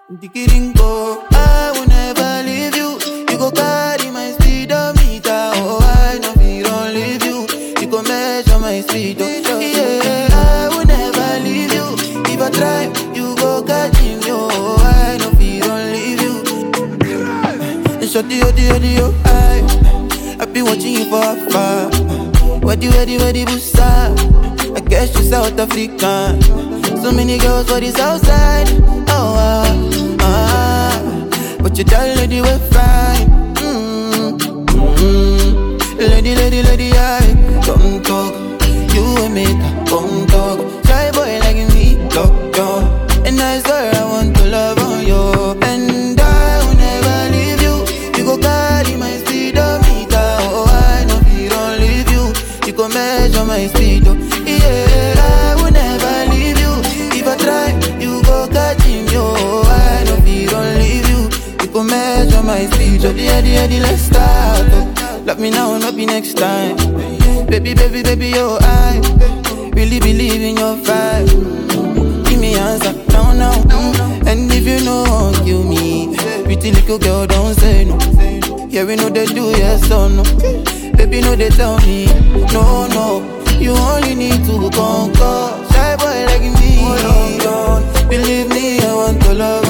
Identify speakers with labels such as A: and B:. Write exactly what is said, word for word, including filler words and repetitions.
A: Dikiringo, I will never leave you. You go carry my speedometer. Oh, I know we don't leave you. You go measure my speed. Oh, yeah, I will never leave you. If I try, you go catch him. Oh, I know we don't leave you. And shorty, oh, the, oh, the, oh, I, I be watching you for afar. Where where where the bussa? I guess you South African. So many girls for this outside. Oh, ah, ah. But you tell lady we're fine. Mm-hmm. Lady, lady, lady, I come talk. You and me, come talk. Shy boy like me, talk, talk. And I swear I want to love on you. And I will never leave you. You go carry my speedometer. Oh, I know we don't leave you. You go measure my speed, oh. Yeah, I will never leave you. If I try, you go catch him, yo. I know we don't leave you. You go measure my speed, oh. Yeah, yeah, yeah, let's start, oh. Love me now, not be next time. Baby, baby, baby, yo, I really believe in your vibe. Give me answer, now, now, now. And if you know, kill me. Pretty little girl, don't say no. Yeah, we know they do, yes or no. Baby, no, they tell me, no, no. You only need to conquer. Shy boy like me, believe me, I want to love